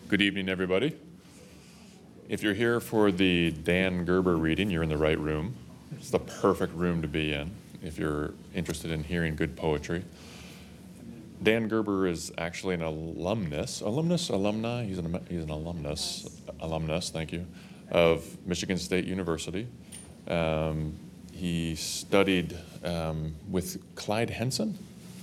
Good evening, everybody. If you're here for the Dan Gerber reading, you're in the right room. It's the perfect room to be in if you're interested in hearing good poetry. Dan Gerber is actually an alumni, he's an alumnus, thank you, of Michigan State University. He studied with Clyde Henson.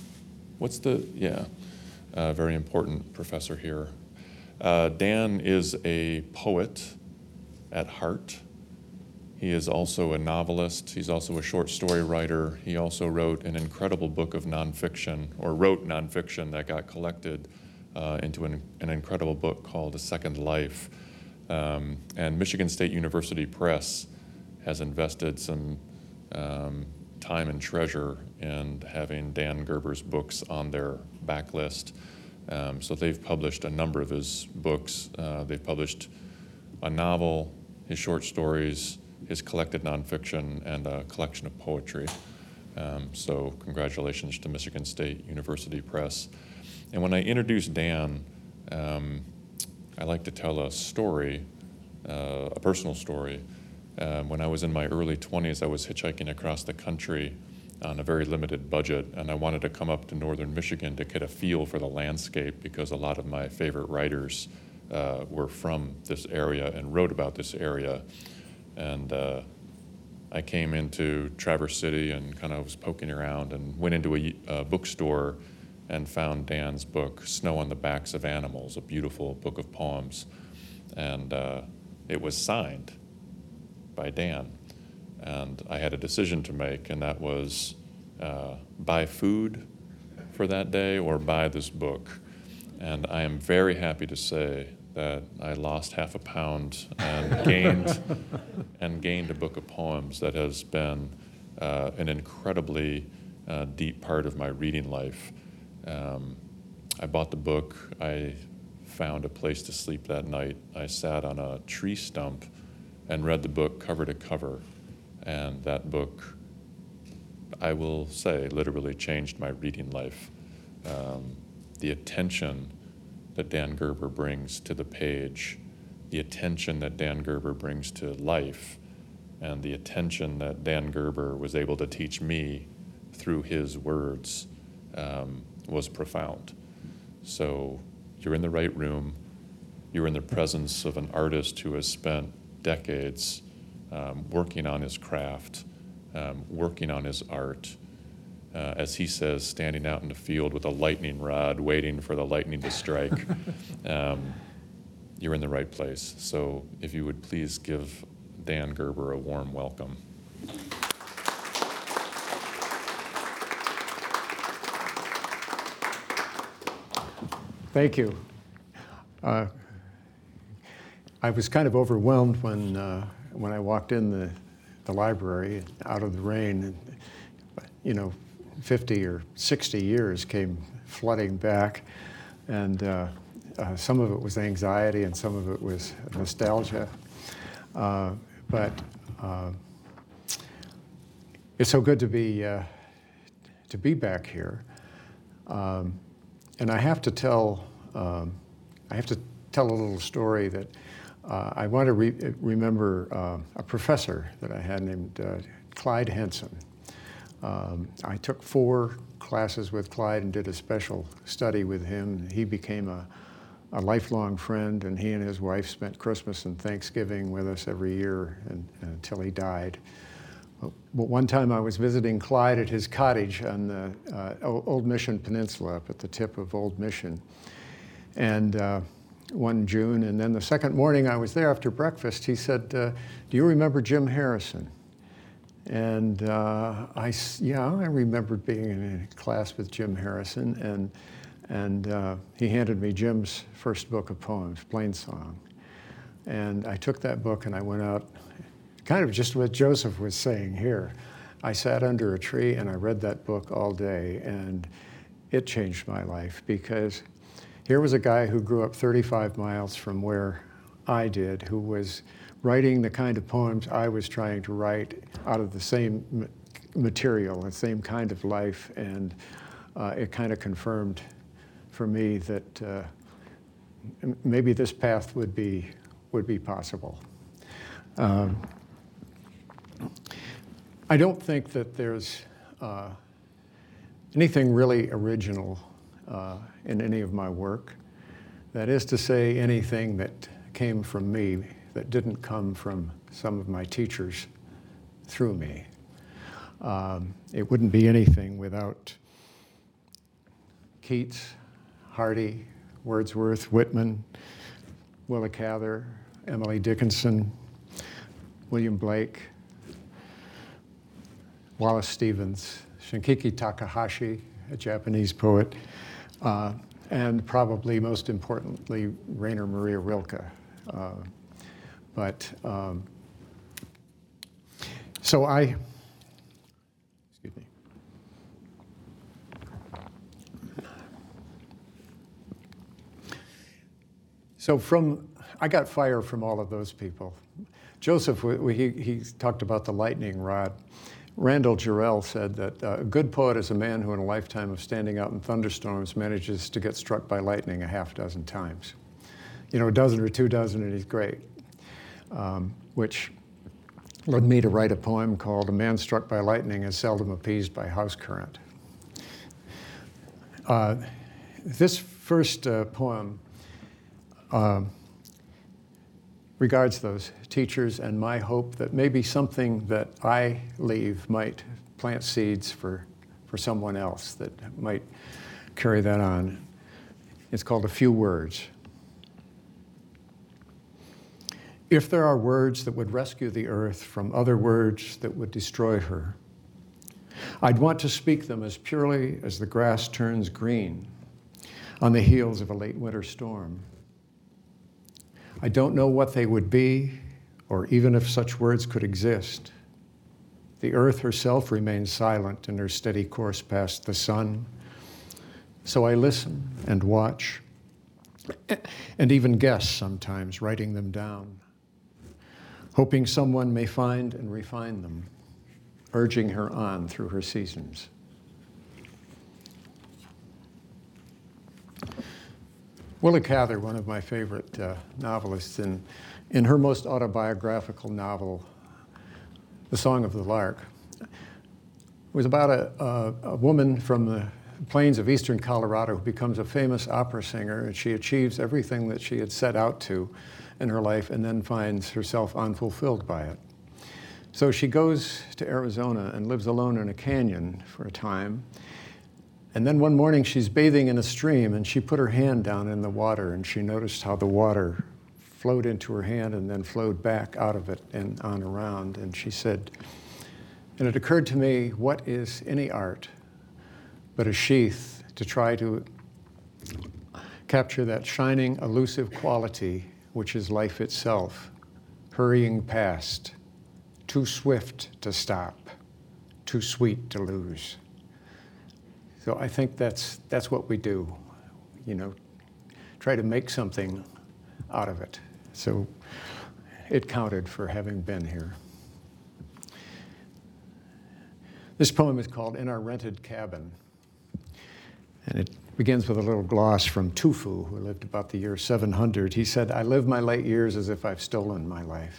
Very important professor here. Dan is a poet at heart. He is also a novelist. He's also a short story writer. He also wrote an incredible book of nonfiction, or wrote nonfiction that got collected into an incredible book called A Second Life. And Michigan State University Press has invested some time and treasure in having Dan Gerber's books on their backlist. So they've published a number of his books. They've published a novel, his short stories, his collected nonfiction, and a collection of poetry. So congratulations to Michigan State University Press. And when I introduce Dan, I like to tell a story, a personal story. When I was in my early 20s, I was hitchhiking across the country on a very limited budget, and I wanted to come up to northern Michigan to get a feel for the landscape because a lot of my favorite writers were from this area and wrote about this area. And I came into Traverse City and kind of was poking around and went into a bookstore and found Dan's book, Snow on the Backs of Animals, a beautiful book of poems. And it was signed by Dan. And I had a decision to make, and that was buy food for that day or buy this book. And I am very happy to say that I lost half a pound and gained a book of poems that has been an incredibly deep part of my reading life. I bought the book. I found a place to sleep that night. I sat on a tree stump and read the book cover to cover. And that book, I will say, literally changed my reading life. The attention that Dan Gerber brings to the page, the attention that Dan Gerber brings to life, and the attention that Dan Gerber was able to teach me through his words was profound. So you're in the right room. You're in the presence of an artist who has spent decades working on his craft, working on his art, as he says, standing out in the field with a lightning rod, waiting for the lightning to strike. You're in the right place. So if you would please give Dan Gerber a warm welcome. Thank you. I was kind of overwhelmed when I walked in the library out of the rain. And, 50 or 60 years came flooding back, and some of it was anxiety and some of it was nostalgia. But it's so good to be back here. And I have to tell a little story that I want to remember a professor that I had named Clyde Henson. I took 4 classes with Clyde and did a special study with him. He became a lifelong friend, and he and his wife spent Christmas and Thanksgiving with us every year until he died. But one time I was visiting Clyde at his cottage on the Old Mission Peninsula up at the tip of Old Mission. And one June, and then the second morning I was there after breakfast, he said, do you remember Jim Harrison? And I remembered being in a class with Jim Harrison, and he handed me Jim's first book of poems, Plainsong. And I took that book and I went out, kind of just what Joseph was saying here. I sat under a tree and I read that book all day, and it changed my life, because here was a guy who grew up 35 miles from where I did, who was writing the kind of poems I was trying to write out of the same material, the same kind of life, and it kind of confirmed for me that maybe this path would be possible. I don't think that there's anything really original in any of my work. That is to say, anything that came from me that didn't come from some of my teachers through me. It wouldn't be anything without Keats, Hardy, Wordsworth, Whitman, Willa Cather, Emily Dickinson, William Blake, Wallace Stevens, Shinkiki Takahashi, a Japanese poet, and probably most importantly, Rainer Maria Rilke. Excuse me. So I got fire from all of those people. Joseph, he talked about the lightning rod. Randall Jarrell said that a good poet is a man who in a lifetime of standing out in thunderstorms manages to get struck by lightning a half dozen times. You know, a dozen or 2 dozen and he's great. Which led me to write a poem called A Man Struck by Lightning is Seldom Appeased by House Current. This first poem regards those teachers and my hope that maybe something that I leave might plant seeds for someone else that might carry that on. It's called A Few Words. If there are words that would rescue the earth from other words that would destroy her, I'd want to speak them as purely as the grass turns green on the heels of a late winter storm. I don't know what they would be, or even if such words could exist. The earth herself remains silent in her steady course past the sun. So I listen and watch, and even guess sometimes, writing them down, hoping someone may find and refine them, urging her on through her seasons. Willa Cather, one of my favorite novelists, in her most autobiographical novel, The Song of the Lark, was about a woman from the plains of eastern Colorado who becomes a famous opera singer, and she achieves everything that she had set out to in her life and then finds herself unfulfilled by it. So she goes to Arizona and lives alone in a canyon for a time. And then one morning she's bathing in a stream and she put her hand down in the water and she noticed how the water flowed into her hand and then flowed back out of it and on around. And she said, and it occurred to me, what is any art but a sheath to try to capture that shining, elusive quality which is life itself, hurrying past, too swift to stop, too sweet to lose. So I think that's what we do, you know, try to make something out of it. So it counted for having been here. This poem is called In Our Rented Cabin, and it begins with a little gloss from Tufu, who lived about the year 700. He said, I live my late years as if I've stolen my life.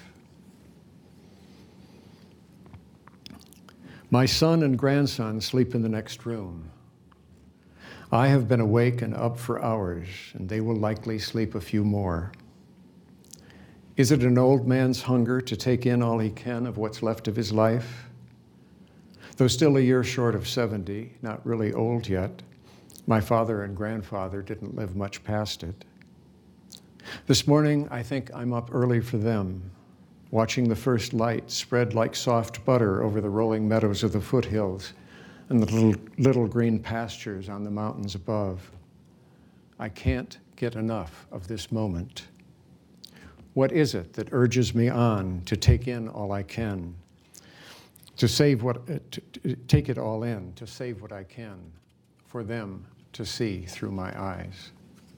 My son and grandson sleep in the next room. I have been awake and up for hours, and they will likely sleep a few more. Is it an old man's hunger to take in all he can of what's left of his life? Though still a year short of 70, not really old yet, my father and grandfather didn't live much past it. This morning, I think I'm up early for them, watching the first light spread like soft butter over the rolling meadows of the foothills and the little green pastures on the mountains above. I can't get enough of this moment. What is it that urges me on to take in all I can, to take it all in, to save what I can, for them to see through my eyes?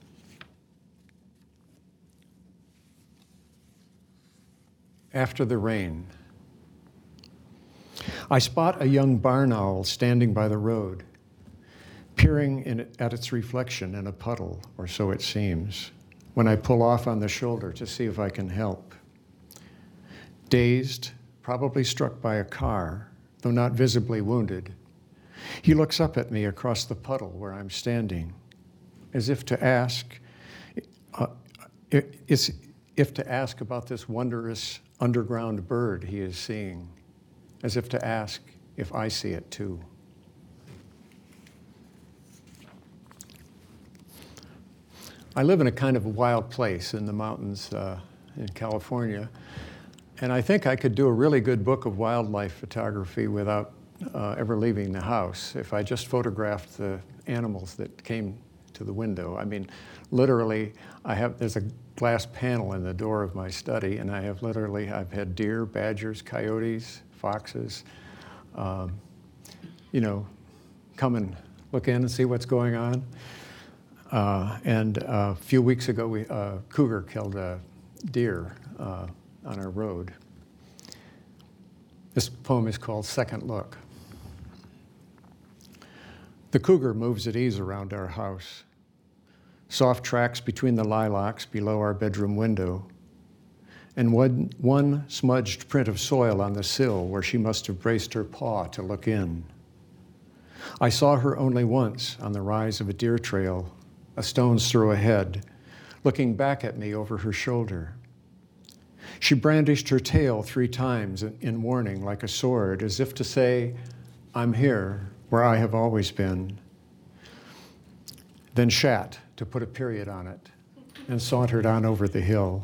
After the rain. I spot a young barn owl standing by the road, peering at its reflection in a puddle, or so it seems, when I pull off on the shoulder to see if I can help. Dazed, probably struck by a car, though not visibly wounded, he looks up at me across the puddle where I'm standing, as if to ask, about this wondrous underground bird he is seeing, as if to ask if I see it too. I live in a kind of wild place in the mountains in California, and I think I could do a really good book of wildlife photography without ever leaving the house if I just photographed the animals that came to the window. I mean, literally, there's a glass panel in the door of my study, and I've had deer, badgers, coyotes, foxes, come and look in and see what's going on. And a few weeks ago, a cougar killed a deer on our road. This poem is called Second Look. The cougar moves at ease around our house. Soft tracks between the lilacs below our bedroom window, and one smudged print of soil on the sill where she must have braced her paw to look in. I saw her only once on the rise of a deer trail, a stone's throw ahead, looking back at me over her shoulder. She brandished her tail 3 times in warning like a sword, as if to say, I'm here, where I have always been. Then shat to put a period on it and sauntered on over the hill.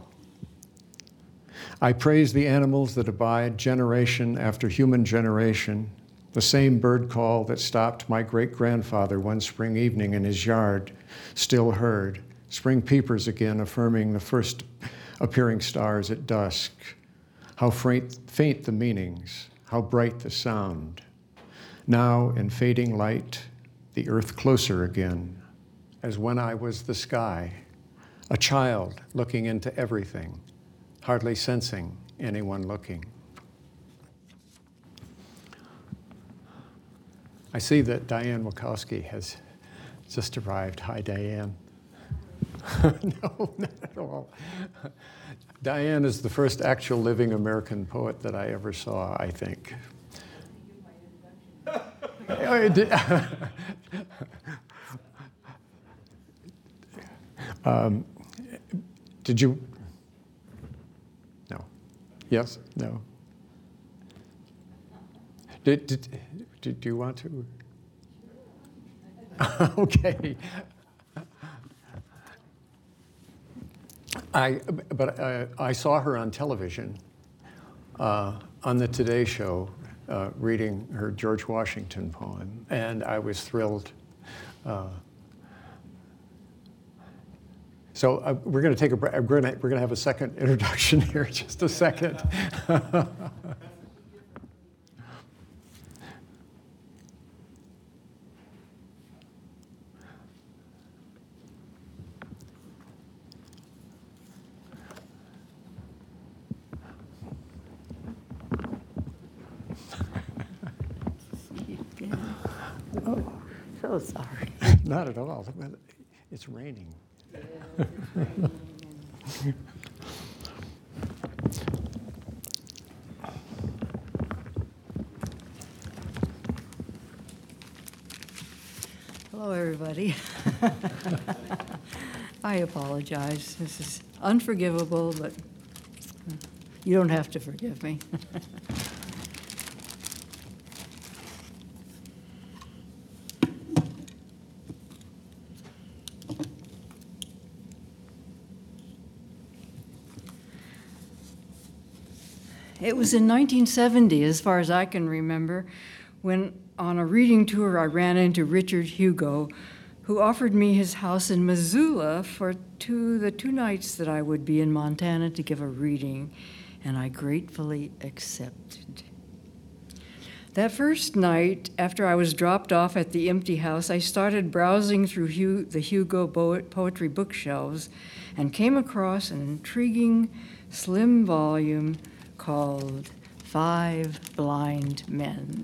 I praise the animals that abide generation after human generation, the same bird call that stopped my great-grandfather one spring evening in his yard, still heard, spring peepers again affirming the first appearing stars at dusk. How faint the meanings, how bright the sound. Now in fading light, the earth closer again, as when I was the sky, a child looking into everything, hardly sensing anyone looking. I see that Diane Wachowski has just arrived. Hi, Diane. No, not at all. Diane is the first actual living American poet that I ever saw, I think. Did you? No. Yes? No. Did you want to? Okay. I saw her on television on the Today Show reading her George Washington poem, and I was thrilled. So we're going to take a break. We're going to have a second introduction here in just a second. Oh, so sorry. Not at all. It's raining. Hello, everybody. I apologize. This is unforgivable, but you don't have to forgive me. It was in 1970, as far as I can remember, when on a reading tour I ran into Richard Hugo, who offered me his house in Missoula for the two nights that I would be in Montana to give a reading, and I gratefully accepted. That first night, after I was dropped off at the empty house, I started browsing through the Hugo poetry bookshelves and came across an intriguing, slim volume called 5 Blind Men.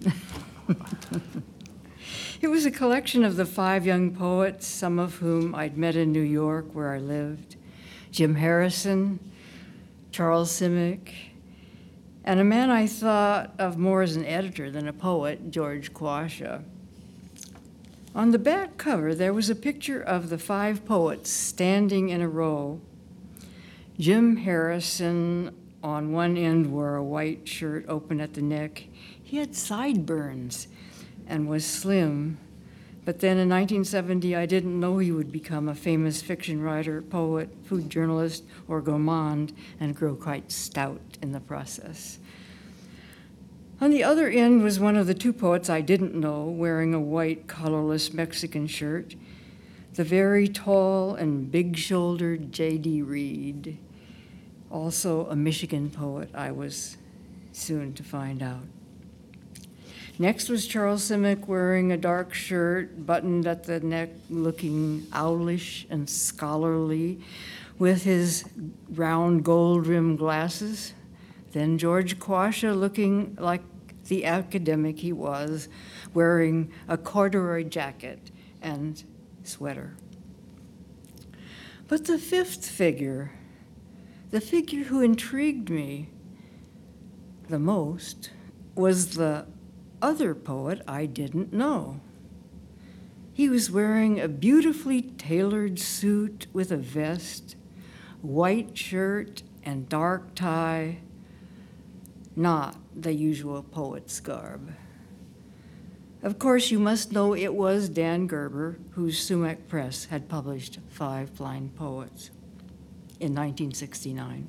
It was a collection of the 5 young poets, some of whom I'd met in New York, where I lived. Jim Harrison, Charles Simic, and a man I thought of more as an editor than a poet, George Quasha. On the back cover, there was a picture of the 5 poets standing in a row. Jim Harrison on one end wore a white shirt open at the neck. He had sideburns and was slim. But then in 1970, I didn't know he would become a famous fiction writer, poet, food journalist, or gourmand, and grow quite stout in the process. On the other end was one of the 2 poets I didn't know, wearing a white, colorless Mexican shirt, the very tall and big-shouldered J.D. Reed, also a Michigan poet, I was soon to find out. Next was Charles Simic, wearing a dark shirt, buttoned at the neck, looking owlish and scholarly, with his round gold-rimmed glasses. Then George Quasha, looking like the academic he was, wearing a corduroy jacket and sweater. But the 5th figure, the figure who intrigued me the most, was the other poet I didn't know. He was wearing a beautifully tailored suit with a vest, white shirt, and dark tie, not the usual poet's garb. Of course, you must know it was Dan Gerber, whose Sumac Press had published 5 Blind Poets in 1969.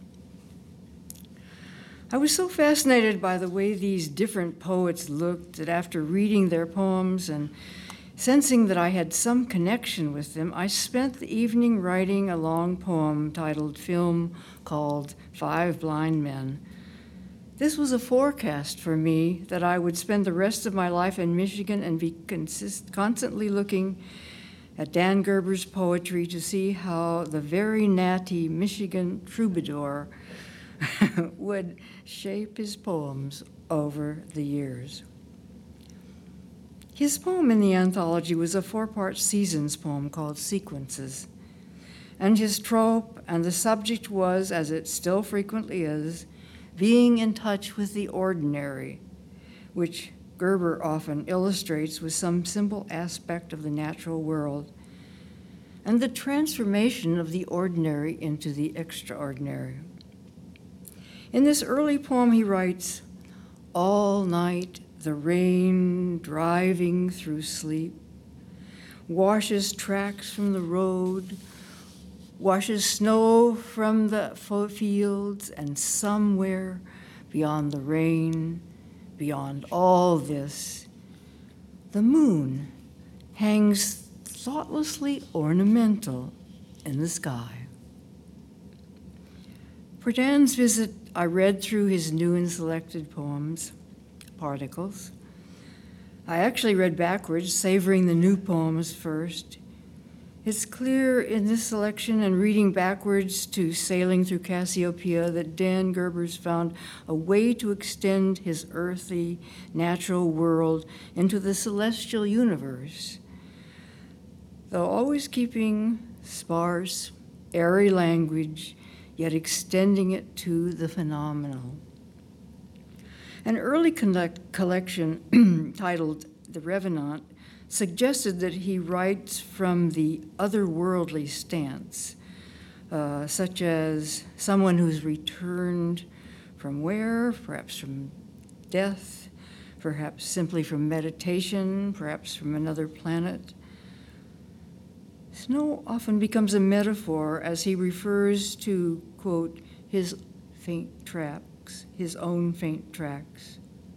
I was so fascinated by the way these different poets looked that after reading their poems and sensing that I had some connection with them, I spent the evening writing a long poem titled Film called 5 Blind Men. This was a forecast for me that I would spend the rest of my life in Michigan and be constantly looking at Dan Gerber's poetry to see how the very natty Michigan troubadour would shape his poems over the years. His poem in the anthology was a 4-part Seasons poem called Sequences, and his trope and the subject was, as it still frequently is, being in touch with the ordinary, which Gerber often illustrates with some simple aspect of the natural world, and the transformation of the ordinary into the extraordinary. In this early poem, he writes, "All night the rain driving through sleep washes tracks from the road, washes snow from the fields, and somewhere beyond the rain, beyond all this, the moon hangs thoughtlessly ornamental in the sky." For Dan's visit, I read through his new and selected poems, Particles. I actually read backwards, savoring the new poems first. It's clear in this selection and reading backwards to Sailing Through Cassiopeia that Dan Gerber's found a way to extend his earthy, natural world into the celestial universe, though always keeping sparse, airy language, yet extending it to the phenomenal. An early collection titled The Revenant suggested that he writes from the otherworldly stance, such as someone who's returned from where, perhaps from death, perhaps simply from meditation, perhaps from another planet. Snow often becomes a metaphor as he refers to, quote, his faint tracks, his own faint tracks.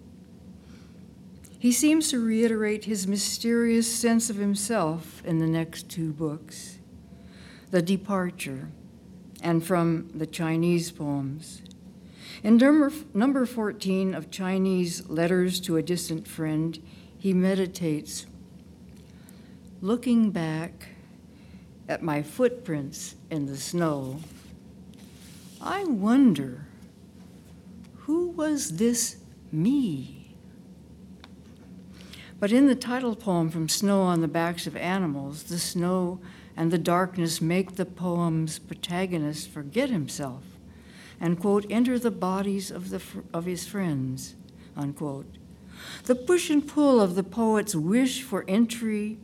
He seems to reiterate his mysterious sense of himself in the next 2 books, The Departure, and from the Chinese poems. In number 14 of Chinese Letters to a Distant Friend, he meditates, "Looking back at my footprints in the snow, I wonder, who was this me?" But in the title poem, From Snow on the Backs of Animals, the snow and the darkness make the poem's protagonist forget himself and, quote, enter the bodies of his friends, unquote. The push and pull of the poet's wish for the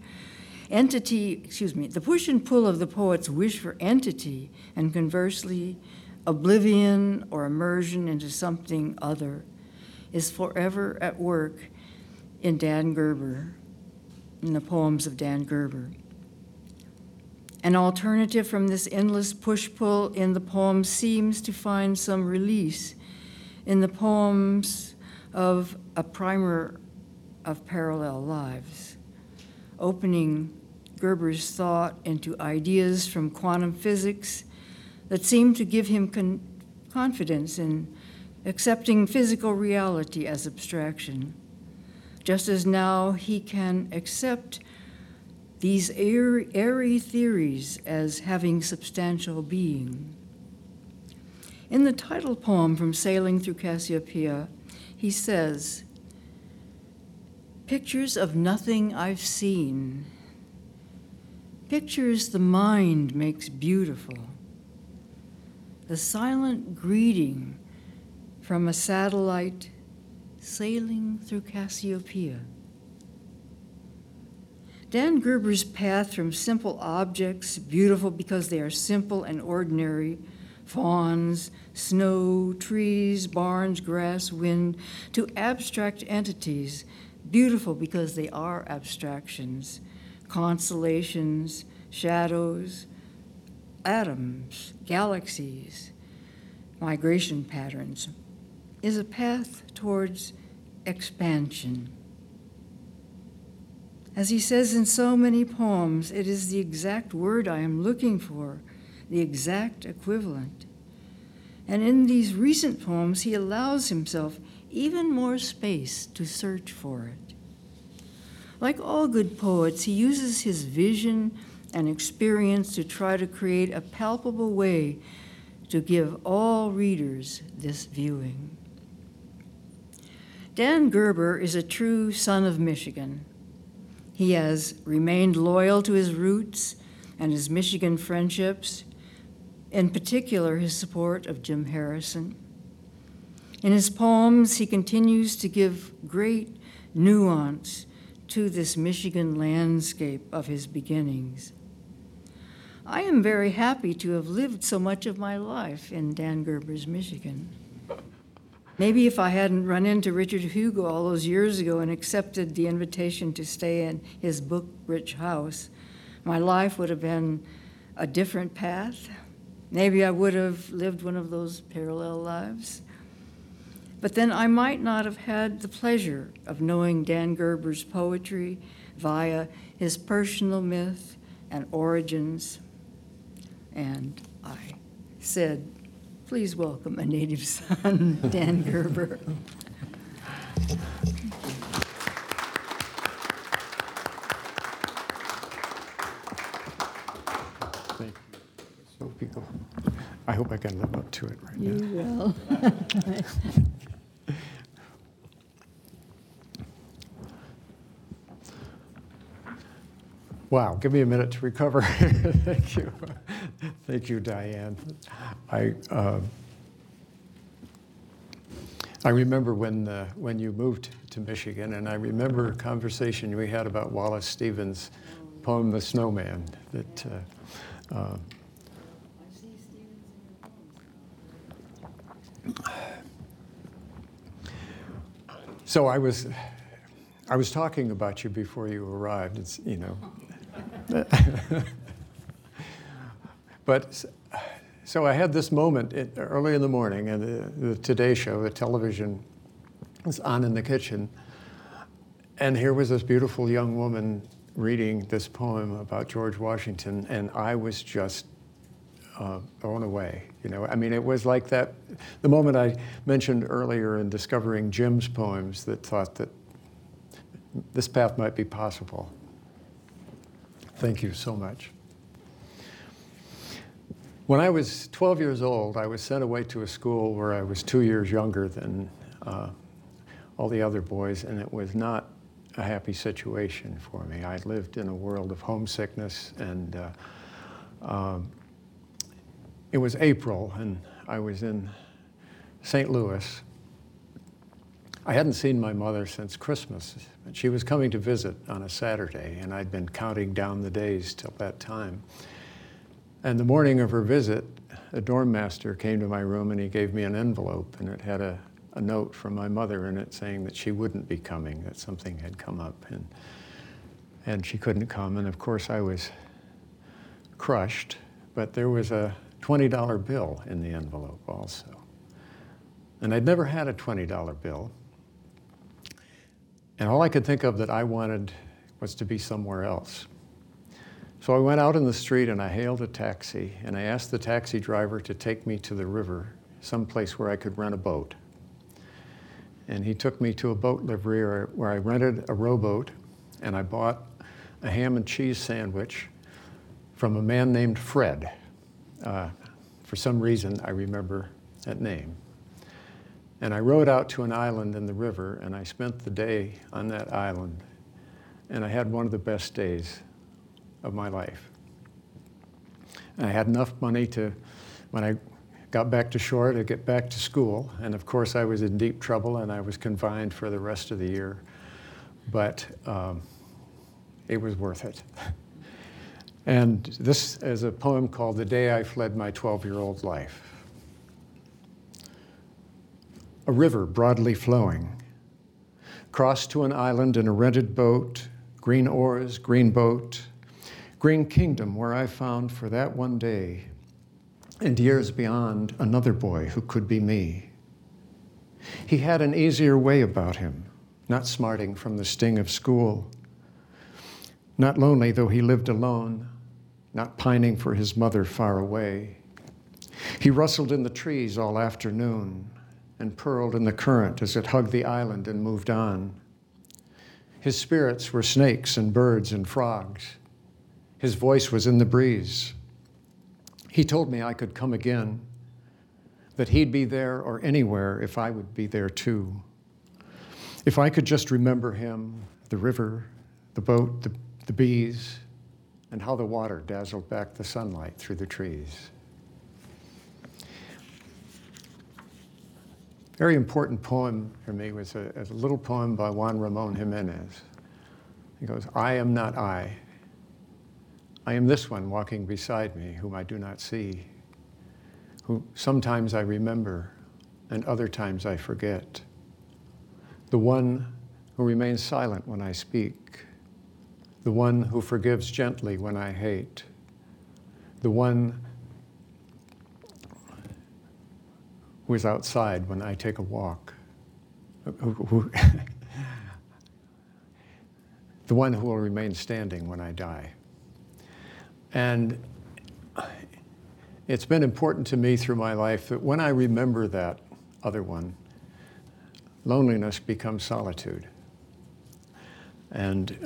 push and pull of the poet's wish for entity, and conversely, oblivion or immersion into something other, is forever at work in Dan Gerber, in the poems of Dan Gerber. An alternative from this endless push-pull in the poem seems to find some release in the poems of A Primer of Parallel Lives, opening Gerber's thought into ideas from quantum physics that seem to give him confidence in accepting physical reality as abstraction, just as now he can accept these airy theories as having substantial being. In the title poem from Sailing Through Cassiopeia, he says, "Pictures of nothing I've seen, pictures the mind makes beautiful, the silent greeting from a satellite sailing through Cassiopeia." Dan Gerber's path from simple objects, beautiful because they are simple and ordinary, fawns, snow, trees, barns, grass, wind, to abstract entities, beautiful because they are abstractions, constellations, shadows, atoms, galaxies, migration patterns, is a path towards expansion. As he says in so many poems, it is the exact word I am looking for, the exact equivalent. And in these recent poems, he allows himself even more space to search for it. Like all good poets, he uses his vision and experience to try to create a palpable way to give all readers this viewing. Dan Gerber is a true son of Michigan. He has remained loyal to his roots and his Michigan friendships, in particular his support of Jim Harrison. In his poems, he continues to give great nuance to this Michigan landscape of his beginnings. I am very happy to have lived so much of my life in Dan Gerber's Michigan. Maybe if I hadn't run into Richard Hugo all those years ago and accepted the invitation to stay in his book-rich house, my life would have been a different path. Maybe I would have lived one of those parallel lives. But then I might not have had the pleasure of knowing Dan Gerber's poetry via his personal myth and origins. And I said, please welcome a native son, Dan Gerber. Thank you. So beautiful. I hope I can live up to it right now. You will. Wow, give me a minute to recover. Thank you. Thank you, Diane. I remember when you moved to Michigan, and I remember a conversation we had about Wallace Stevens' poem, The Snowman, that so I was talking about you before you arrived. It's, you know. But so I had this moment early in the morning, and the Today Show, the television, was on in the kitchen, and here was this beautiful young woman reading this poem about George Washington, and I was just thrown away. You know, I mean, it was like that, the moment I mentioned earlier in discovering Jim's poems, that thought that this path might be possible. Thank you so much. When I was 12 years old, I was sent away to a school where I was 2 years younger than all the other boys, and it was not a happy situation for me. I lived in a world of homesickness and It was April, and I was in St. Louis. I hadn't seen my mother since Christmas, but she was coming to visit on a Saturday, and I'd been counting down the days till that time. And the morning of her visit, a dorm master came to my room and he gave me an envelope, and it had a note from my mother in it saying that she wouldn't be coming, that something had come up, and she couldn't come. And of course I was crushed, but there was a $20 bill in the envelope also. And I'd never had a $20 bill. And all I could think of that I wanted was to be somewhere else. So I went out in the street and I hailed a taxi, and I asked the taxi driver to take me to the river, someplace where I could rent a boat. And he took me to a boat livery where I rented a rowboat, and I bought a ham and cheese sandwich from a man named Fred. For some reason, I remember that name. And I rowed out to an island in the river, and I spent the day on that island. And I had one of the best days of my life. And I had enough money to, when I got back to shore, to get back to school. And of course, I was in deep trouble, and I was confined for the rest of the year. But it was worth it. And this is a poem called "The Day I Fled My 12-Year-Old Life." A river broadly flowing, crossed to an island in a rented boat, green oars, green boat, green kingdom where I found for that one day, and years beyond, another boy who could be me. He had an easier way about him, not smarting from the sting of school, not lonely though he lived alone, not pining for his mother far away. He rustled in the trees all afternoon and purled in the current as it hugged the island and moved on. His spirits were snakes and birds and frogs. His voice was in the breeze. He told me I could come again, that he'd be there or anywhere if I would be there too. If I could just remember him, the river, the boat, the bees, and how the water dazzled back the sunlight through the trees. Very important poem for me was a little poem by Juan Ramon Jimenez. He goes, "I am not I. I am this one walking beside me, whom I do not see, who sometimes I remember and other times I forget. The one who remains silent when I speak, the one who forgives gently when I hate, the one who is outside when I take a walk, the one who will remain standing when I die." And it's been important to me through my life that when I remember that other one, loneliness becomes solitude. And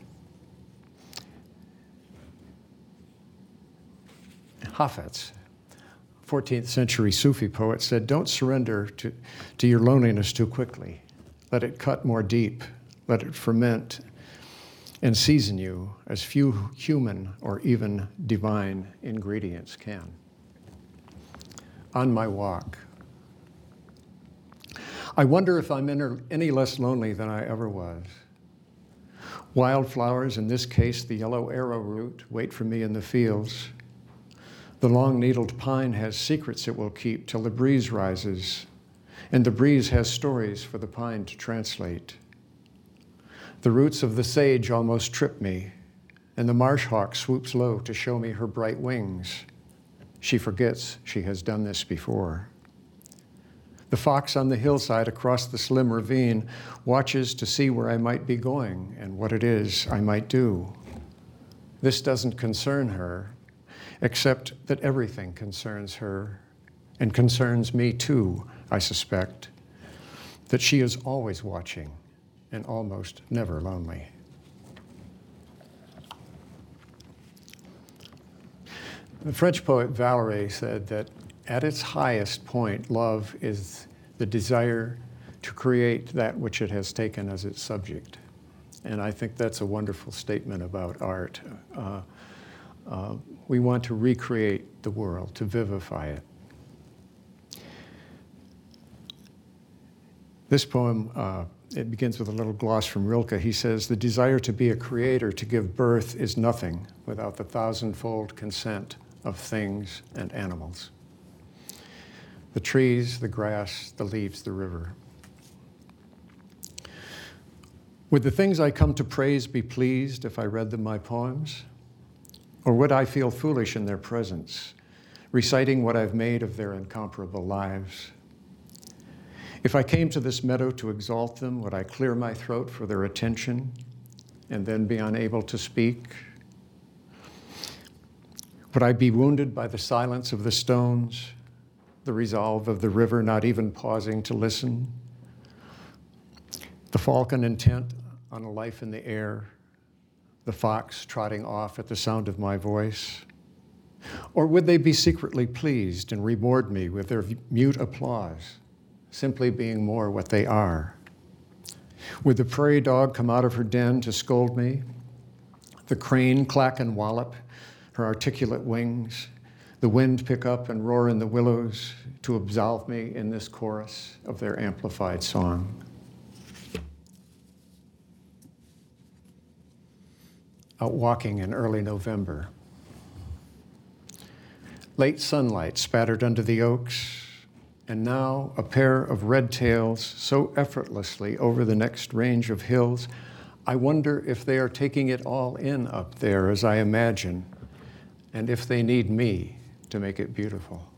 Hafez, 14th century Sufi poet, said, "Don't surrender to your loneliness too quickly. Let it cut more deep. Let it ferment and season you as few human or even divine ingredients can." On my walk, I wonder if I'm any less lonely than I ever was. Wildflowers, in this case the yellow arrowroot, wait for me in the fields. The long-needled pine has secrets it will keep till the breeze rises, and the breeze has stories for the pine to translate. The roots of the sage almost trip me, and the marsh hawk swoops low to show me her bright wings. She forgets she has done this before. The fox on the hillside across the slim ravine watches to see where I might be going and what it is I might do. This doesn't concern her, except that everything concerns her and concerns me too, I suspect, that she is always watching and almost never lonely. The French poet Valéry said that at its highest point, love is the desire to create that which it has taken as its subject. And I think that's a wonderful statement about art. We want to recreate the world, to vivify it. This poem, it begins with a little gloss from Rilke. He says, "The desire to be a creator, to give birth, is nothing without the thousandfold consent of things and animals. The trees, the grass, the leaves, the river. Would the things I come to praise be pleased if I read them my poems? Or would I feel foolish in their presence, reciting what I've made of their incomparable lives? If I came to this meadow to exalt them, would I clear my throat for their attention and then be unable to speak? Would I be wounded by the silence of the stones, the resolve of the river not even pausing to listen? The falcon intent on a life in the air, the fox trotting off at the sound of my voice? Or would they be secretly pleased and reward me with their mute applause, simply being more what they are? Would the prairie dog come out of her den to scold me? The crane clack and wallop her articulate wings, the wind pick up and roar in the willows to absolve me in this chorus of their amplified song? Out walking in early November. Late sunlight spattered under the oaks, and now a pair of red tails so effortlessly over the next range of hills, I wonder if they are taking it all in up there as I imagine, and if they need me to make it beautiful.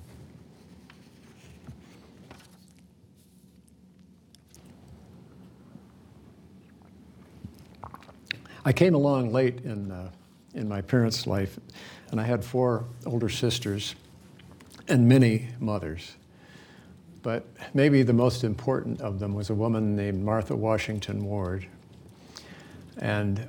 I came along late in my parents' life, and I had 4 older sisters and many mothers. But maybe the most important of them was a woman named Martha Washington Ward. And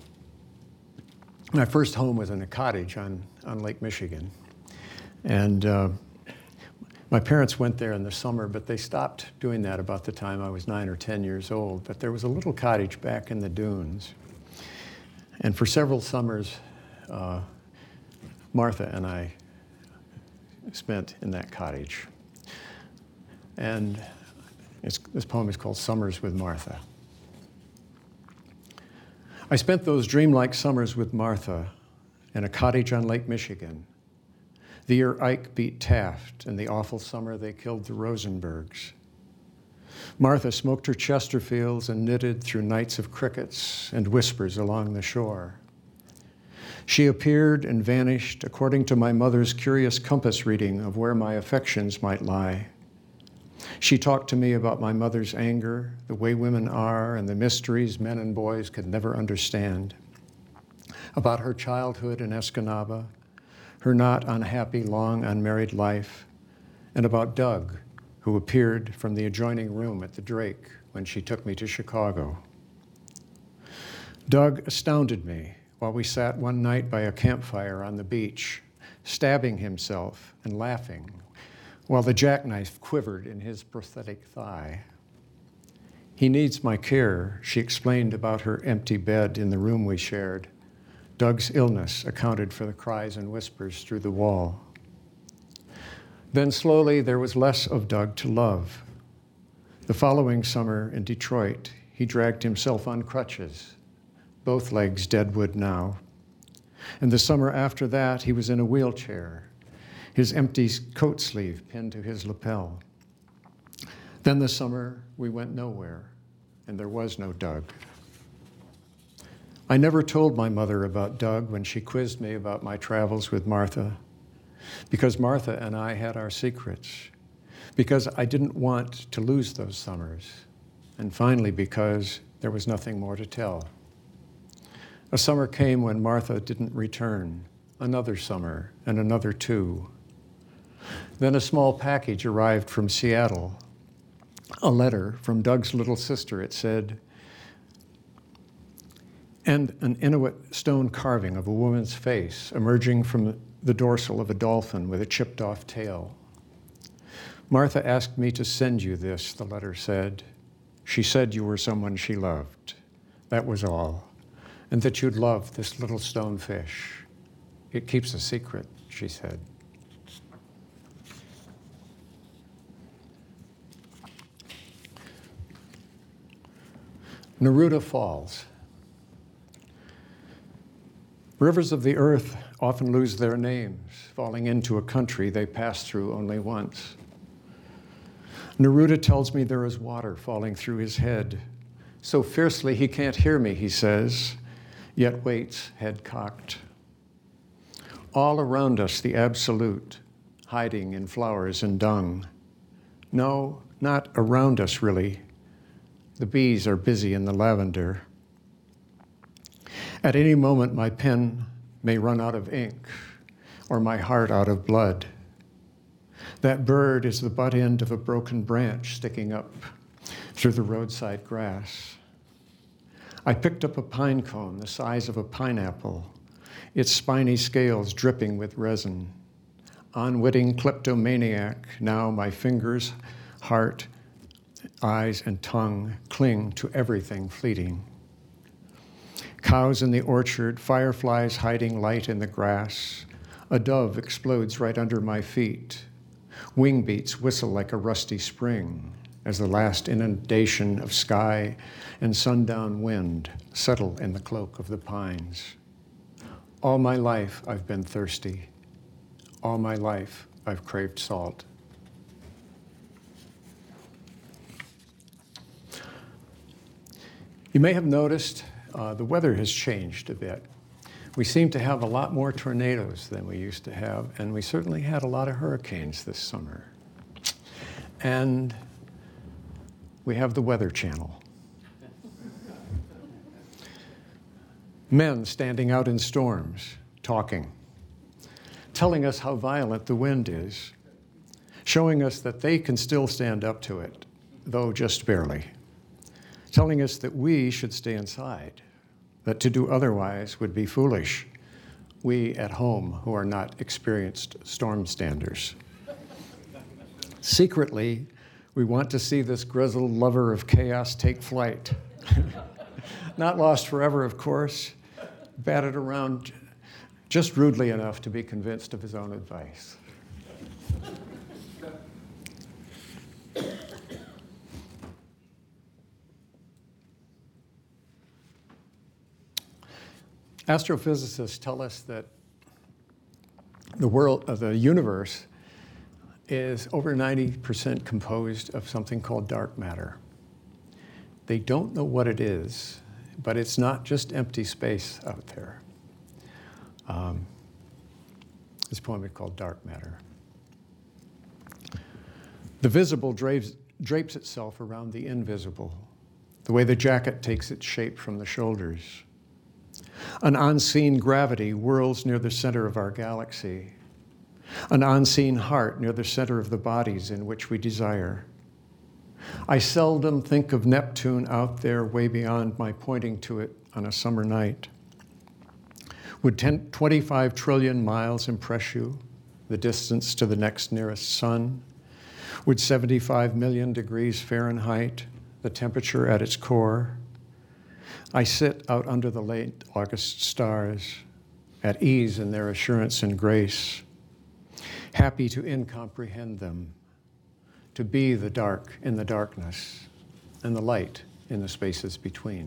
my first home was in a cottage on Lake Michigan. And my parents went there in the summer, but they stopped doing that about the time I was 9 or 10 years old. But there was a little cottage back in the dunes. And for several summers, Martha and I spent in that cottage. And this poem is called Summers with Martha. I spent those dreamlike summers with Martha in a cottage on Lake Michigan. The year Ike beat Taft, and the awful summer they killed the Rosenbergs. Martha smoked her Chesterfields and knitted through nights of crickets and whispers along the shore. She appeared and vanished according to my mother's curious compass reading of where my affections might lie. She talked to me about my mother's anger, the way women are, and the mysteries men and boys could never understand. About her childhood in Escanaba, her not unhappy, long unmarried life, and about Doug, who appeared from the adjoining room at the Drake when she took me to Chicago. Doug astounded me while we sat one night by a campfire on the beach, stabbing himself and laughing, while the jackknife quivered in his prosthetic thigh. He needs my care, she explained about her empty bed in the room we shared. Doug's illness accounted for the cries and whispers through the wall. Then slowly there was less of Doug to love. The following summer in Detroit, he dragged himself on crutches, both legs deadwood now. And the summer after that, he was in a wheelchair, his empty coat sleeve pinned to his lapel. Then the summer, we went nowhere, and there was no Doug. I never told my mother about Doug when she quizzed me about my travels with Martha, because Martha and I had our secrets, because I didn't want to lose those summers, and finally because there was nothing more to tell. A summer came when Martha didn't return, another summer, and another 2. Then a small package arrived from Seattle, a letter from Doug's little sister. It said, and an Inuit stone carving of a woman's face emerging from the dorsal of a dolphin with a chipped-off tail. Martha asked me to send you this, the letter said. She said you were someone she loved. That was all. And that you'd love this little stone fish. it keeps a secret, she said. Neruda Falls. Rivers of the earth often lose their names, falling into a country they pass through only once. Neruda tells me there is water falling through his head. So fiercely he can't hear me, he says, yet waits, head cocked. All around us, the absolute, hiding in flowers and dung. No, not around us, really. The bees are busy in the lavender. At any moment, my pen may run out of ink, or my heart out of blood. That bird is the butt end of a broken branch sticking up through the roadside grass. I picked up a pine cone the size of a pineapple, its spiny scales dripping with resin. Unwitting kleptomaniac, now my fingers, heart, eyes, and tongue cling to everything fleeting. Cows in the orchard, fireflies hiding light in the grass. A dove explodes right under my feet. Wing beats whistle like a rusty spring as the last inundation of sky and sundown wind settle in the cloak of the pines. All my life I've been thirsty. All my life I've craved salt. You may have noticed the weather has changed a bit. We seem to have a lot more tornadoes than we used to have, and we certainly had a lot of hurricanes this summer. And we have the Weather Channel. Men standing out in storms, talking, telling us how violent the wind is, showing us that they can still stand up to it, though just barely, telling us that we should stay inside, that to do otherwise would be foolish, we at home who are not experienced storm standers. Secretly, we want to see this grizzled lover of chaos take flight. Not lost forever, of course, batted around just rudely enough to be convinced of his own advice. Astrophysicists tell us that the universe is over 90% composed of something called dark matter. They don't know what it is, but it's not just empty space out there. This poem is called Dark Matter. The visible drapes itself around the invisible, the way the jacket takes its shape from the shoulders. An unseen gravity whirls near the center of our galaxy. An unseen heart near the center of the bodies in which we desire. I seldom think of Neptune out there way beyond my pointing to it on a summer night. Would 25 trillion miles impress you, the distance to the next nearest sun? Would 75 million degrees Fahrenheit, the temperature at its core? I sit out under the late August stars, at ease in their assurance and grace, happy to incomprehend them, to be the dark in the darkness and the light in the spaces between.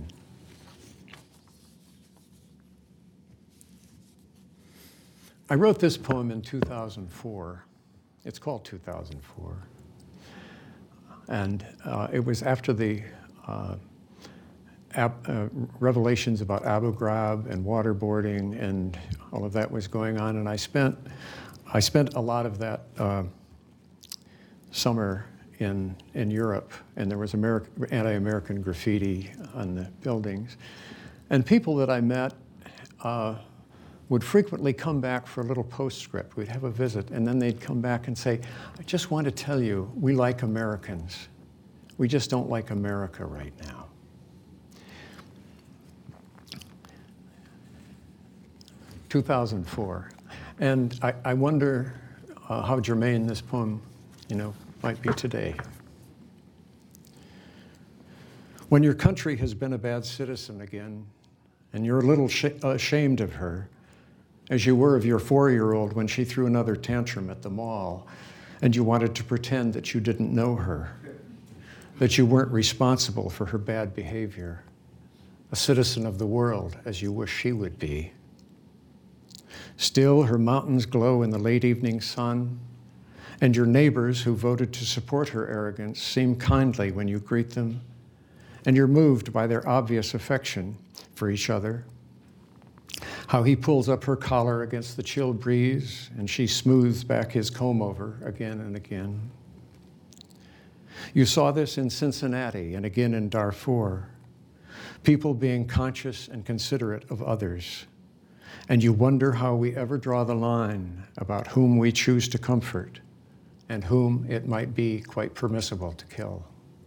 I wrote this poem in 2004. It's called 2004. And it was after the revelations about Abu Ghraib and waterboarding and all of that was going on. And I spent a lot of that summer in Europe, and there was anti-American graffiti on the buildings. And people that I met would frequently come back for a little postscript. We'd have a visit, and then they'd come back and say, I just want to tell you, we like Americans. We just don't like America right now. (2004), and I wonder how germane this poem, might be today. When your country has been a bad citizen again, and you're a little ashamed of her, as you were of your 4-year-old when she threw another tantrum at the mall and you wanted to pretend that you didn't know her, that you weren't responsible for her bad behavior, a citizen of the world as you wish she would be. Still, her mountains glow in the late evening sun, and your neighbors who voted to support her arrogance seem kindly when you greet them, and you're moved by their obvious affection for each other. How he pulls up her collar against the chill breeze, and she smooths back his comb-over again and again. You saw this in Cincinnati and again in Darfur, people being conscious and considerate of others. And you wonder how we ever draw the line about whom we choose to comfort and whom it might be quite permissible to kill.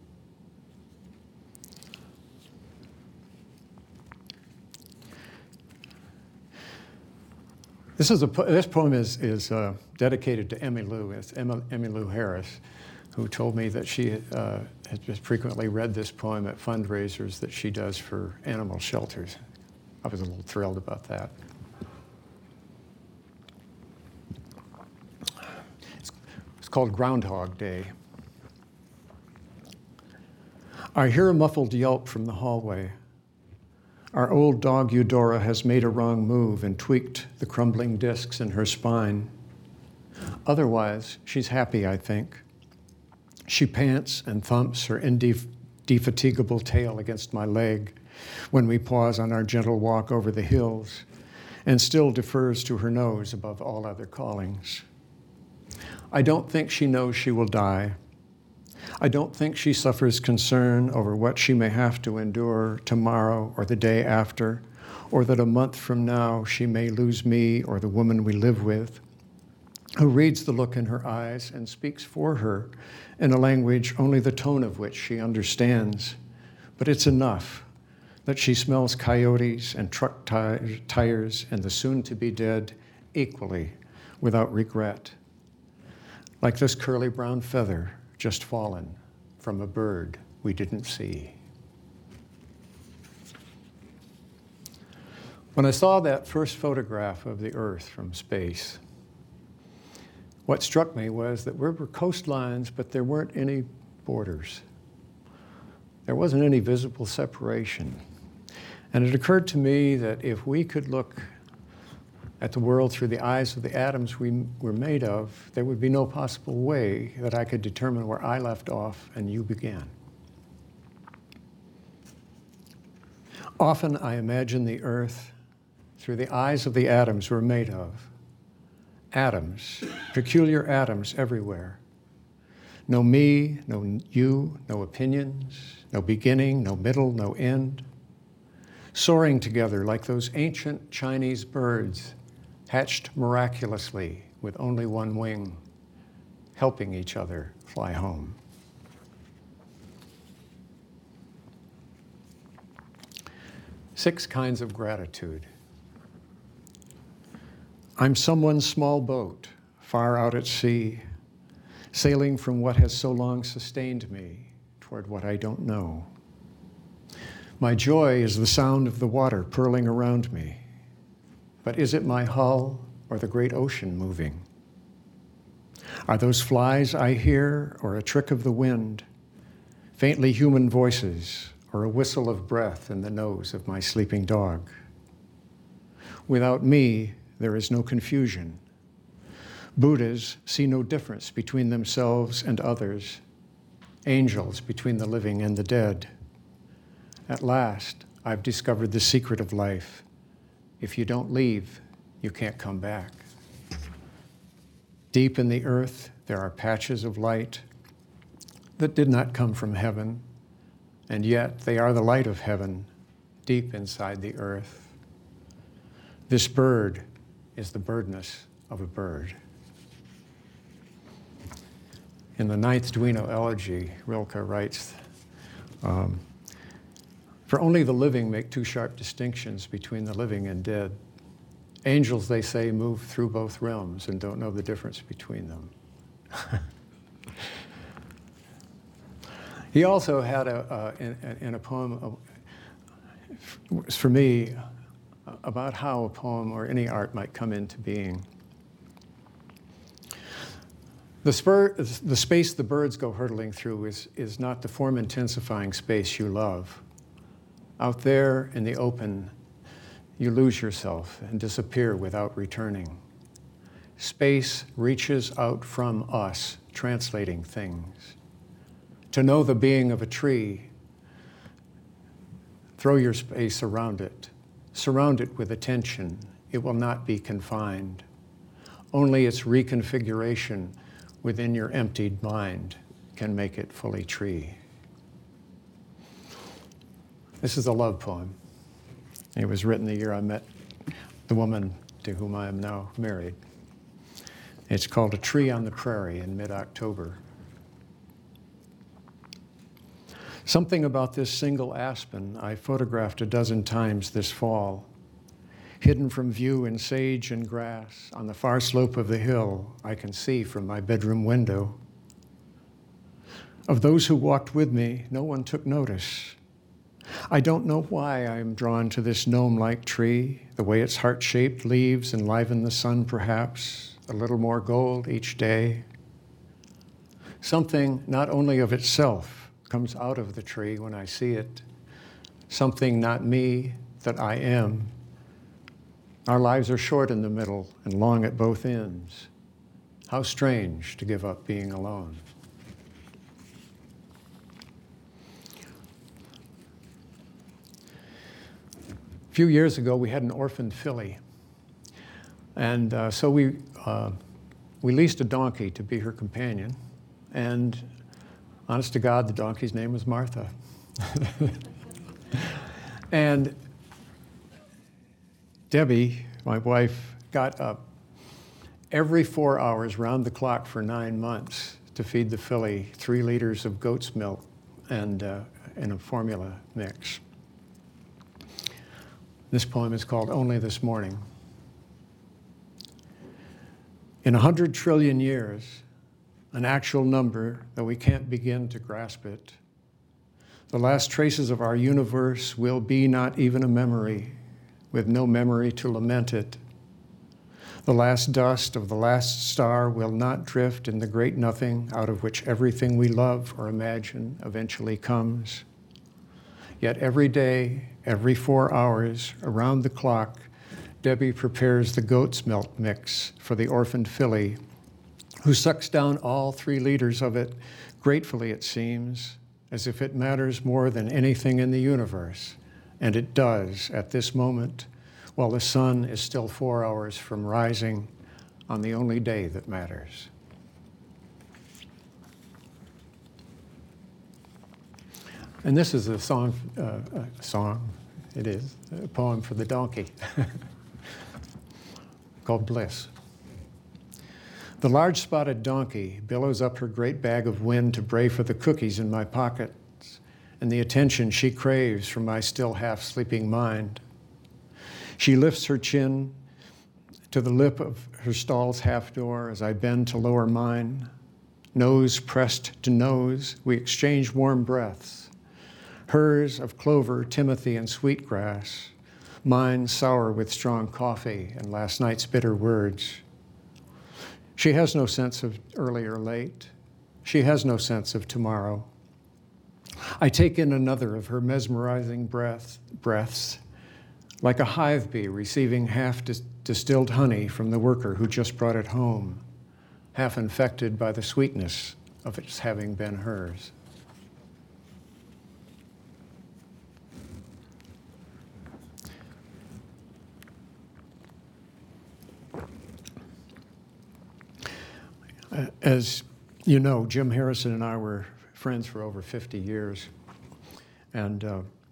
This poem is dedicated to Emmylou. It's Emmylou Harris, who told me that she has just frequently read this poem at fundraisers that she does for animal shelters. I was a little thrilled about that. It's called Groundhog Day. I hear a muffled yelp from the hallway. Our old dog Eudora has made a wrong move and tweaked the crumbling discs in her spine. Otherwise, she's happy, I think. She pants and thumps her indefatigable tail against my leg when we pause on our gentle walk over the hills, and still defers to her nose above all other callings. I don't think she knows she will die. I don't think she suffers concern over what she may have to endure tomorrow or the day after, or that a month from now she may lose me or the woman we live with, who reads the look in her eyes and speaks for her in a language only the tone of which she understands. But it's enough that she smells coyotes and truck tires and the soon-to-be dead equally without regret, like this curly brown feather just fallen from a bird we didn't see. When I saw that first photograph of the Earth from space, what struck me was that there were coastlines, but there weren't any borders. There wasn't any visible separation. And it occurred to me that if we could look at the world through the eyes of the atoms we were made of, there would be no possible way that I could determine where I left off and you began. Often I imagine the Earth through the eyes of the atoms we're made of. Atoms, peculiar atoms everywhere. No me, no you, no opinions, no beginning, no middle, no end. Soaring together like those ancient Chinese birds, hatched miraculously with only one wing, helping each other fly home. Six kinds of gratitude. I'm someone's small boat, far out at sea, sailing from what has so long sustained me toward what I don't know. My joy is the sound of the water purling around me. But is it my hull or the great ocean moving? Are those flies I hear or a trick of the wind, faintly human voices or a whistle of breath in the nose of my sleeping dog? Without me, there is no confusion. Buddhas see no difference between themselves and others, angels between the living and the dead. At last, I've discovered the secret of life. If you don't leave, you can't come back. Deep in the earth, there are patches of light that did not come from heaven, and yet they are the light of heaven deep inside the earth. This bird is the birdness of a bird. In the ninth Duino elegy, Rilke writes, for only the living make too sharp distinctions between the living and dead. Angels, they say, move through both realms and don't know the difference between them. He also had in a poem, for me, about how a poem or any art might come into being. The space the birds go hurtling through is not the form-intensifying space you love. Out there in the open, you lose yourself and disappear without returning. Space reaches out from us, translating things. To know the being of a tree, throw your space around it. Surround it with attention. It will not be confined. Only its reconfiguration within your emptied mind can make it fully tree. This is a love poem. It was written the year I met the woman to whom I am now married. It's called A Tree on the Prairie in mid-October. Something about this single aspen I photographed a dozen times this fall. Hidden from view in sage and grass, on the far slope of the hill, I can see from my bedroom window. Of those who walked with me, no one took notice. I don't know why I am drawn to this gnome-like tree, the way its heart-shaped leaves enliven the sun perhaps, a little more gold each day. Something not only of itself comes out of the tree when I see it, something not me that I am. Our lives are short in the middle and long at both ends. How strange to give up being alone. A few years ago, we had an orphaned filly. And so we leased a donkey to be her companion. And honest to God, the donkey's name was Martha. And Debbie, my wife, got up every 4 hours round the clock for 9 months to feed the filly 3 liters of goat's milk and in a formula mix. This poem is called Only This Morning. In 100 trillion years, an actual number, though we can't begin to grasp it, the last traces of our universe will be not even a memory, with no memory to lament it. The last dust of the last star will not drift in the great nothing out of which everything we love or imagine eventually comes. Yet every day, every 4 hours, around the clock, Debbie prepares the goat's milk mix for the orphaned filly, who sucks down all 3 liters of it, gratefully it seems, as if it matters more than anything in the universe. And it does at this moment, while the sun is still 4 hours from rising on the only day that matters. And this is a poem for the donkey called Bliss. The large spotted donkey billows up her great bag of wind to bray for the cookies in my pockets and the attention she craves from my still half-sleeping mind. She lifts her chin to the lip of her stall's half door as I bend to lower mine. Nose pressed to nose, we exchange warm breaths. Hers of clover, timothy, and sweetgrass. Mine sour with strong coffee and last night's bitter words. She has no sense of early or late. She has no sense of tomorrow. I take in another of her mesmerizing breaths, like a hive bee receiving half-distilled honey from the worker who just brought it home, half infected by the sweetness of its having been hers. As you know, Jim Harrison and I were friends for over 50 years, and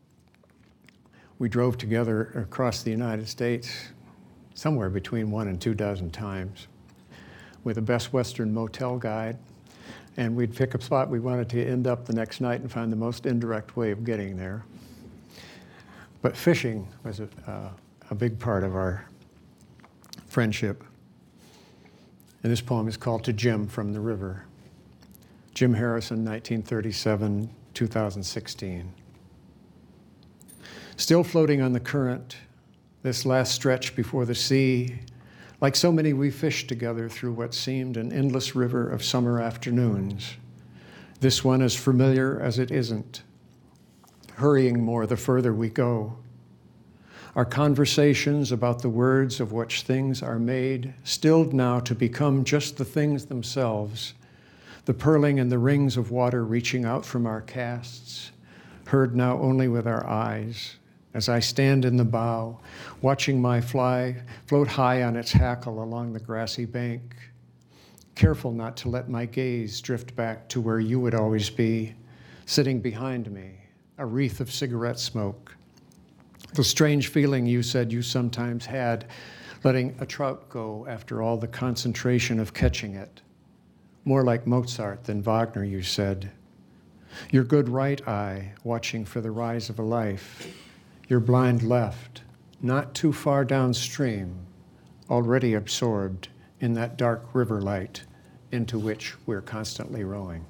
we drove together across the United States somewhere between 1 and 2 dozen times with a Best Western motel guide, and we'd pick a spot we wanted to end up the next night and find the most indirect way of getting there. But fishing was a big part of our friendship. And this poem is called To Jim from the River. Jim Harrison, 1937, 2016. Still floating on the current, this last stretch before the sea, like so many we fished together through what seemed an endless river of summer afternoons. This one as familiar as it isn't, hurrying more the further we go. Our conversations about the words of which things are made, stilled now to become just the things themselves, the purling and the rings of water reaching out from our casts, heard now only with our eyes, as I stand in the bow, watching my fly float high on its hackle along the grassy bank, careful not to let my gaze drift back to where you would always be, sitting behind me, a wreath of cigarette smoke. The strange feeling you said you sometimes had, letting a trout go after all the concentration of catching it. More like Mozart than Wagner, you said. Your good right eye watching for the rise of a life. Your blind left, not too far downstream, already absorbed in that dark river light into which we're constantly rowing.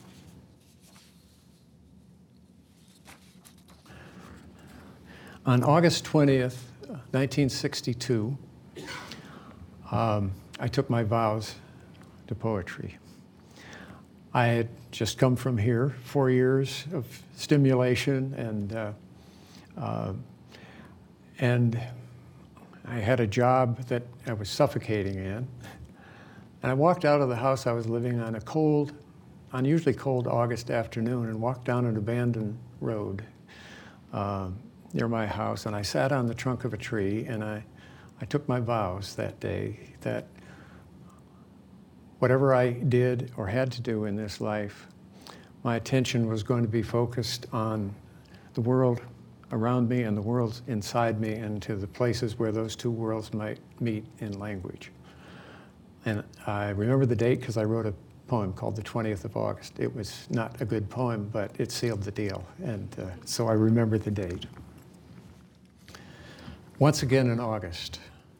On August 20th, 1962, I took my vows to poetry. I had just come from here, 4 years of stimulation, and I had a job that I was suffocating in. And I walked out of the house I was living on a unusually cold August afternoon, and walked down an abandoned road near my house, and I sat on the trunk of a tree, and I took my vows that day that whatever I did or had to do in this life, my attention was going to be focused on the world around me and the world inside me, and to the places where those two worlds might meet in language. And I remember the date because I wrote a poem called The 20th of August. It was not a good poem, but it sealed the deal, and so I remember the date. Once again in August,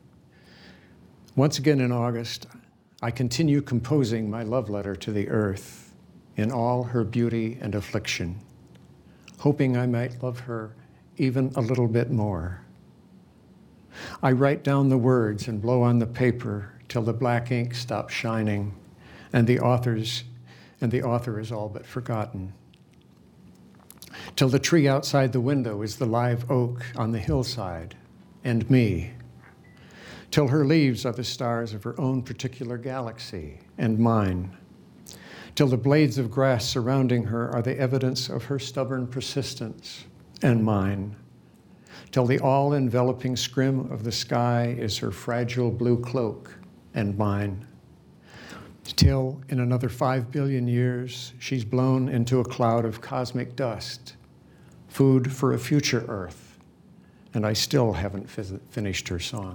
I continue composing my love letter to the earth in all her beauty and affliction, hoping I might love her even a little bit more. I write down the words and blow on the paper till the black ink stops shining and the author is all but forgotten. Till the tree outside the window is the live oak on the hillside, and me. Till her leaves are the stars of her own particular galaxy, and mine. Till the blades of grass surrounding her are the evidence of her stubborn persistence, and mine. Till the all-enveloping scrim of the sky is her fragile blue cloak, and mine. Till, in another 5 billion years, she's blown into a cloud of cosmic dust, food for a future Earth, and I still haven't finished her song.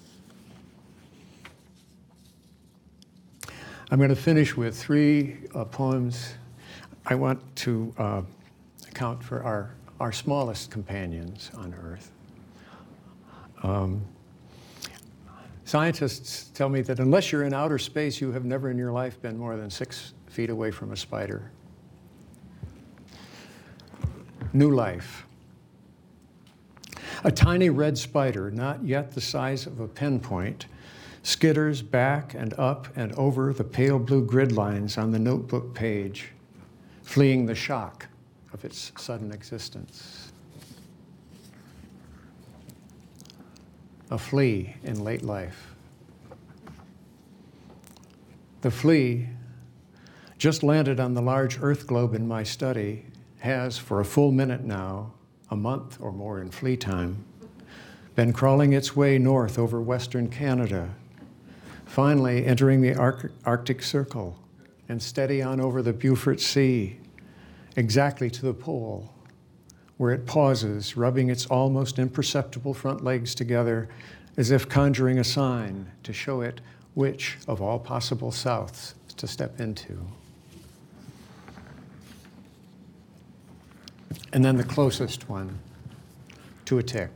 I'm going to finish with 3 poems. I want to account for our smallest companions on Earth. Scientists tell me that unless you're in outer space, you have never in your life been more than 6 feet away from a spider. New life. A tiny red spider, not yet the size of a pinpoint, skitters back and up and over the pale blue grid lines on the notebook page, fleeing the shock of its sudden existence. A flea in late life. The flea, just landed on the large Earth globe in my study, has, for a full minute now, a month or more in flea time, been crawling its way north over Western Canada, finally entering the Arctic Circle and steady on over the Beaufort Sea, exactly to the pole, where it pauses, rubbing its almost imperceptible front legs together as if conjuring a sign to show it which of all possible souths to step into. And then the closest one, to a tick.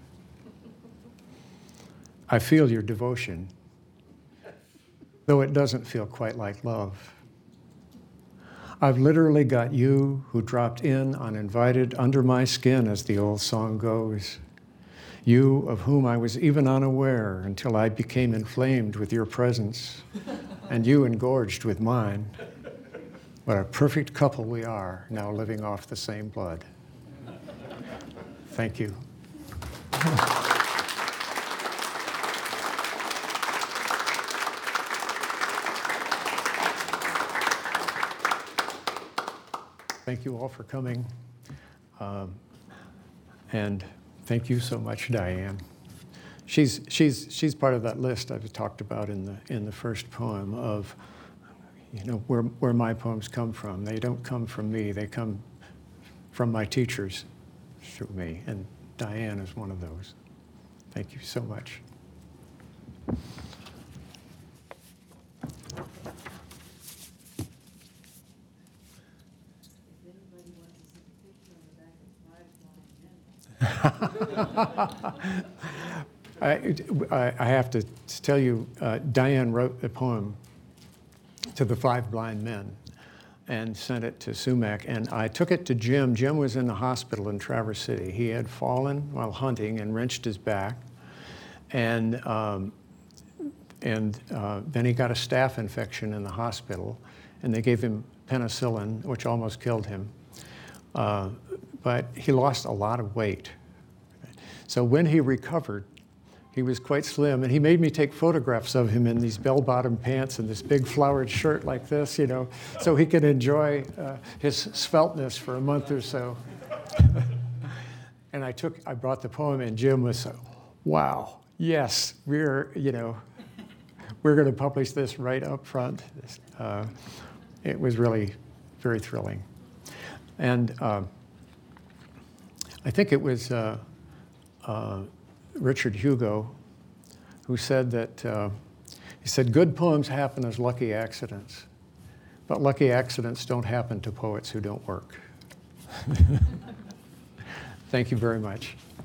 I feel your devotion, though it doesn't feel quite like love. I've literally got you who dropped in uninvited under my skin, as the old song goes. you of whom I was even unaware until I became inflamed with your presence, and you engorged with mine. What a perfect couple we are, now living off the same blood. Thank you. Thank you all for coming. And thank you so much, Diane. She's part of that list I've talked about in the first poem of, where my poems come from. They don't come from me. They come from my teachers to me, and Diane is one of those. Thank you so much. I have to tell you, Diane wrote a poem to the 5 blind men and sent it to Sumac, and I took it to Jim. Jim was in the hospital in Traverse City. He had fallen while hunting and wrenched his back, and then he got a staph infection in the hospital, and they gave him penicillin, which almost killed him. But he lost a lot of weight. So when he recovered, he was quite slim, and he made me take photographs of him in these bell-bottom pants and this big flowered shirt like this, so he could enjoy his svelteness for a month or so. And I brought the poem, and Jim was, wow, yes, we're going to publish this right up front. It was really very thrilling. And I think it was Richard Hugo who said that, he said, good poems happen as lucky accidents, but lucky accidents don't happen to poets who don't work. Thank you very much.